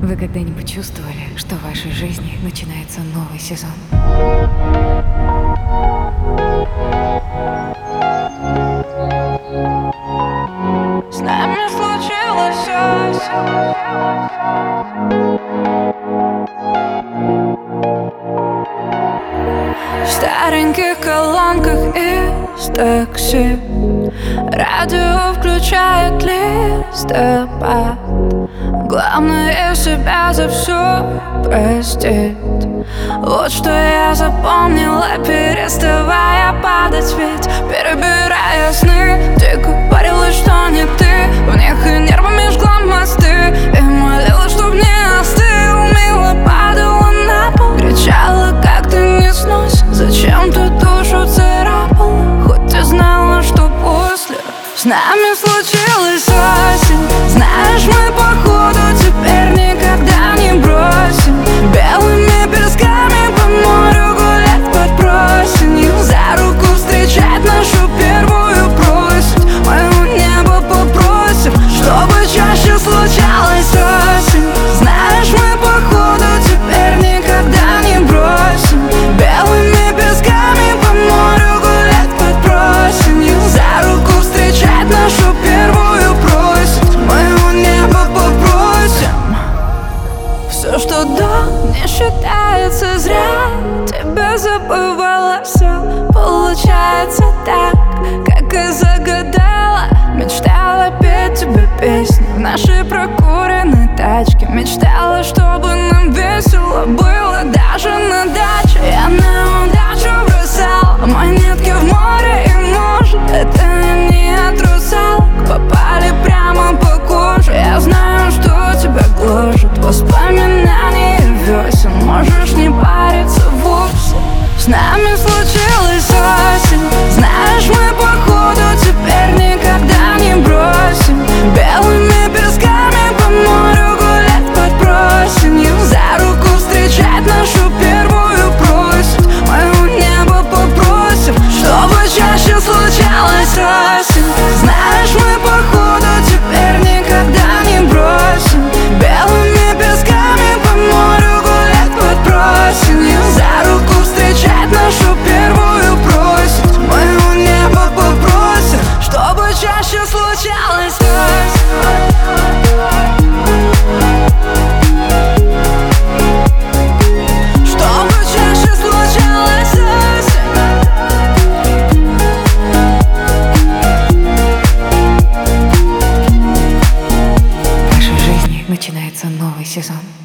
Вы когда-нибудь чувствовали, что в вашей жизни начинается новый сезон? С нами случилось в стареньких колонках из такси. Радио включает листопад. Главное себя за все простить. Вот что я запомнила, переставая падать. Ведь перебирая сны, ты говорила, что не ты. В них и нервами жгла мосты, и молила, чтоб не остыл. Мило падала на пол, кричала, как ты не снось. Зачем ты душу царапала, хоть ты знала, что после с нами случилась осень. Знаешь, мы походу теперь никогда не бросим. Белыми песками по морю гулять под просенью. За руку встречать нашу первую просить. Моего неба попросим, чтобы чаще случалась осень. Знаешь, мы походу теперь никогда не бросим. Белыми песками по морю гулять под просенью. За руку встречать нашу первую просить. Моего неба попросим. Все, что до, не считается зря. Тебя забывала, все получается так, как и загадала. Мечтала петь тебе песни в нашей прокуренной тачке. Мечтала, чтобы нам весело было даже на даче. Я на удачу бросала монетки в море, и может это не от русалок попали прямо по коже. Я знаю, что тебя гложет воспоминания весен. Можешь не париться вовсе. С нами случилась осень. Знаешь, мы походу теперь никогда не бросим. Белыми песками по морю гулять под просенью. За руку встречать нашу первую просить. Моего неба попросим, чтобы чаще случалась осень. Знаешь, мы походу теперь никогда не бросим. Белыми песками по морю гулять под просенью. За руку встречать нашу первую просить. Моего неба попросим, чтобы чаще случалась осень. Чтобы чаще случалась осень. В вашей жизни начинается новый сезон.